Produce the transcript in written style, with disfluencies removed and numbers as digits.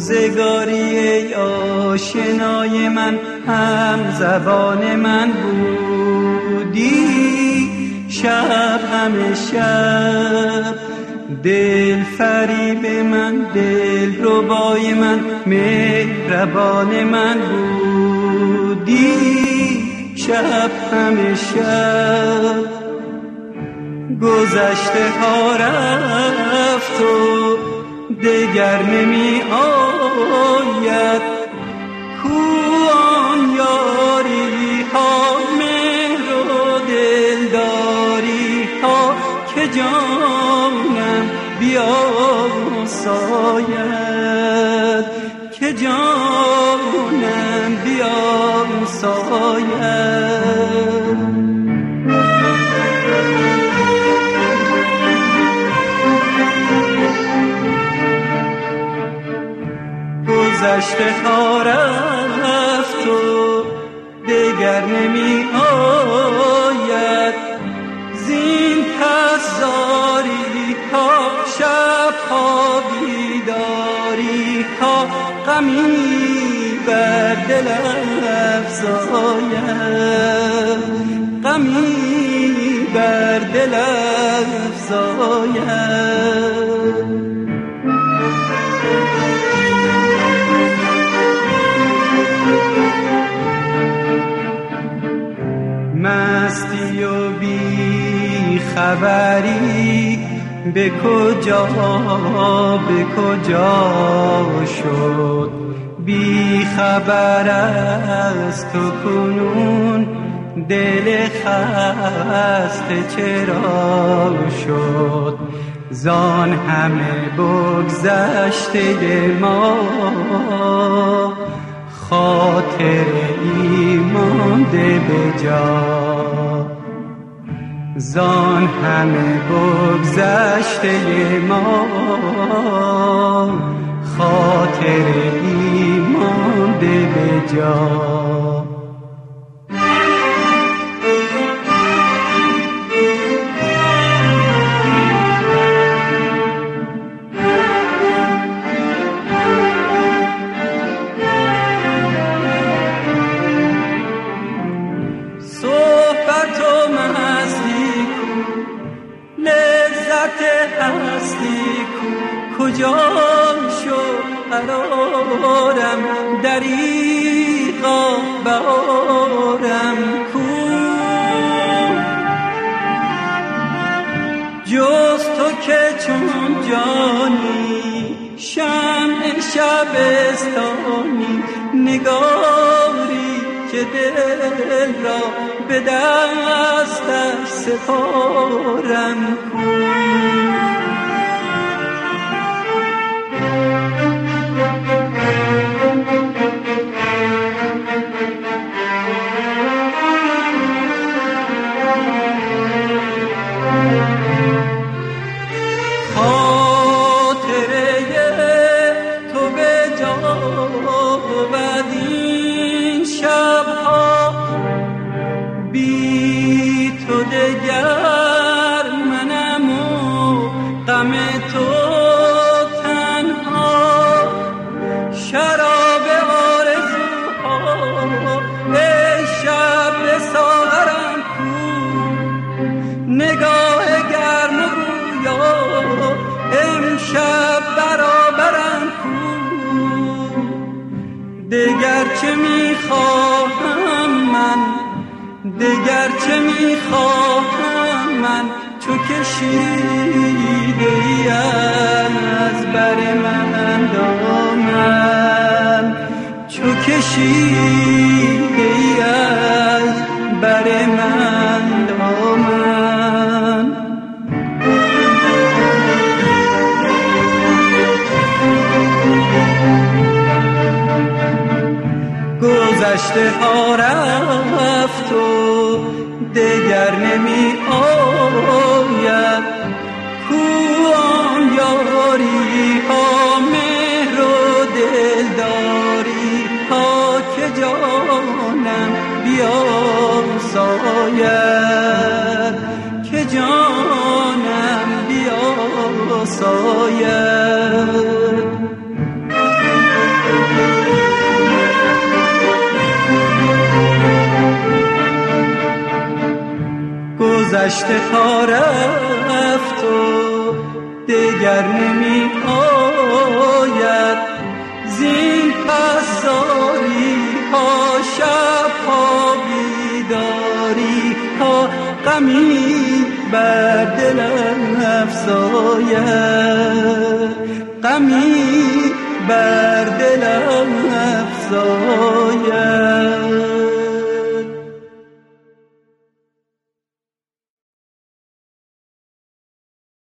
روزگاری ای آشنای من، هم زبان من بودی شب همه شب. دل فریب من، دل ربای من، مهربان من بودی شب همه شب. گذشته ها رفت و دگر نمی آید، کو آن یاری ها، مهر و دلداری ها که جانم بیاساید، که جانم بیاساید. گذشته ها رفت و دگر نمی آید، زین پس زاری ها، شب ها بیداری ها، غمی بر دل افزاید، غمی بر دل افزاید. مستی و بی خبری به کجا شد، بی خبر از تو کنون دل خسته چرا شد. زان همه بگذشته ما خاطر ایمانده به جا، زان همه بگذشته ما خاطر ایمانده به جا. هستی کجا شد قرارم، دریغا بهارم کو، جز تو که چون جانی شمع شبستانی، نگاری که دل را به دستش سپارم کو. دگر منم و غم تو تنها، شراب آرزوها ای شب به ساغرم کو، نگاه گرم و گویا امشب برابرم کو. دگر چه میخواهم من، دگر چه میخواهم من، چو کشیده ای از بر من دامن، چو کشیده ای از بر من دامن. گذشته ها رفت و دگر نمی آید، کو آن یاری ها، مهر و دلداری ها که جانم بیاساید، که جانم بیاساید. گذشته ها رفت و دگر نمی آید، زین پس زاری ها شب ها بیداری ها غمی بر دلم افزاید، غمی بر دلم افزاید.